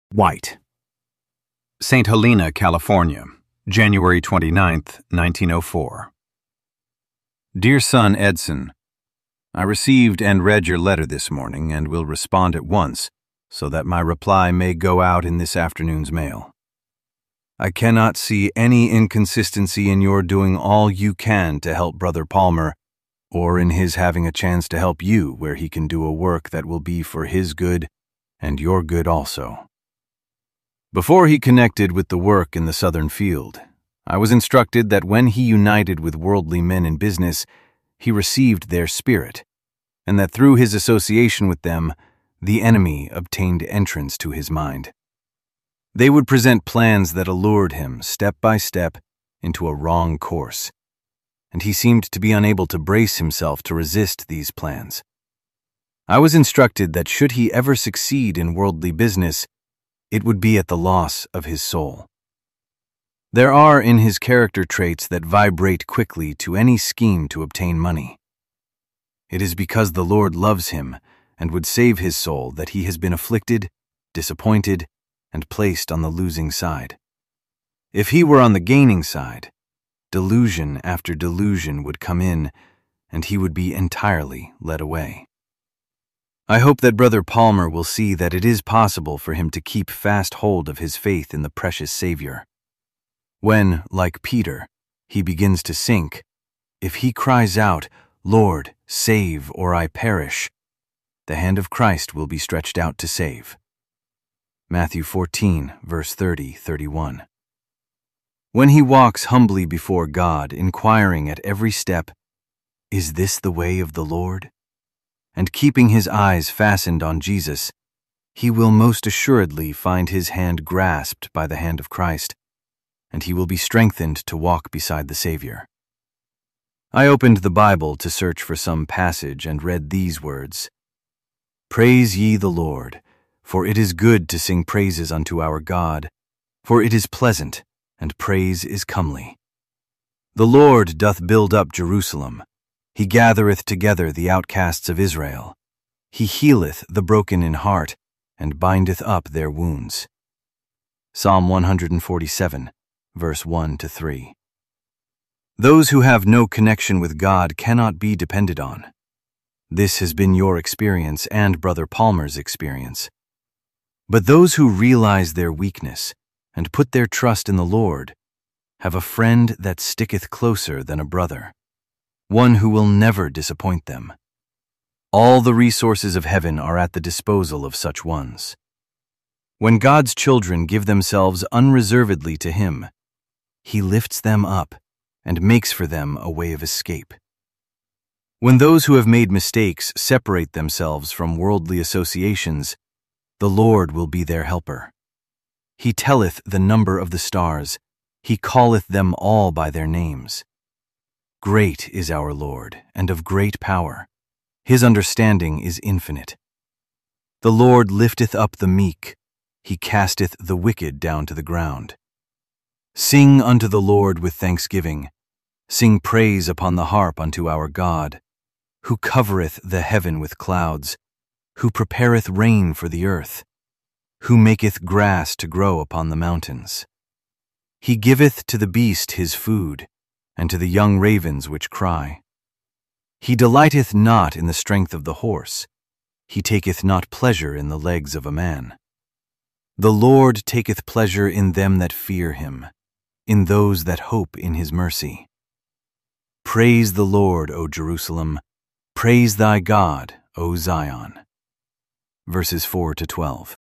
White. St. Helena, California, January 29, 1904. Dear son Edson, I received and read your letter this morning and will respond at once so that my reply may go out in this afternoon's mail. I cannot see any inconsistency in your doing all you can to help Brother Palmer, or in his having a chance to help you where he can do a work that will be for his good and your good also. Before he connected with the work in the southern field, I was instructed that when he united with worldly men in business, he received their spirit, and that through his association with them, the enemy obtained entrance to his mind. They would present plans that allured him, step by step, into a wrong course, and he seemed to be unable to brace himself to resist these plans. I was instructed that should he ever succeed in worldly business, it would be at the loss of his soul. There are in his character traits that vibrate quickly to any scheme to obtain money. It is because the Lord loves him and would save his soul that he has been afflicted, disappointed, and placed on the losing side. If he were on the gaining side, delusion after delusion would come in, and he would be entirely led away. I hope that Brother Palmer will see that it is possible for him to keep fast hold of his faith in the precious Savior. When, like Peter, he begins to sink, if he cries out, "Lord, save, or I perish," the hand of Christ will be stretched out to save. Matthew 14, verse 30-31. When he walks humbly before God, inquiring at every step, "Is this the way of the Lord?" and keeping his eyes fastened on Jesus, he will most assuredly find his hand grasped by the hand of Christ, and he will be strengthened to walk beside the Savior. I opened the Bible to search for some passage and read these words, "Praise ye the Lord, for it is good to sing praises unto our God, for it is pleasant, and praise is comely. The Lord doth build up Jerusalem. He gathereth together the outcasts of Israel. He healeth the broken in heart, and bindeth up their wounds." Psalm 147, verse 1-3. Those who have no connection with God cannot be depended on. This has been your experience and Brother Palmer's experience. But those who realize their weakness and put their trust in the Lord have a friend that sticketh closer than a brother, one who will never disappoint them. All the resources of heaven are at the disposal of such ones. When God's children give themselves unreservedly to Him, He lifts them up and makes for them a way of escape. When those who have made mistakes separate themselves from worldly associations, the Lord will be their helper. He telleth the number of the stars, He calleth them all by their names. Great is our Lord, and of great power. His understanding is infinite. The Lord lifteth up the meek. He casteth the wicked down to the ground. Sing unto the Lord with thanksgiving. Sing praise upon the harp unto our God, who covereth the heaven with clouds, who prepareth rain for the earth, who maketh grass to grow upon the mountains. He giveth to the beast his food, and to the young ravens which cry. He delighteth not in the strength of the horse. He taketh not pleasure in the legs of a man. The Lord taketh pleasure in them that fear Him, in those that hope in His mercy. Praise the Lord, O Jerusalem. Praise thy God, O Zion. Verses 4-12.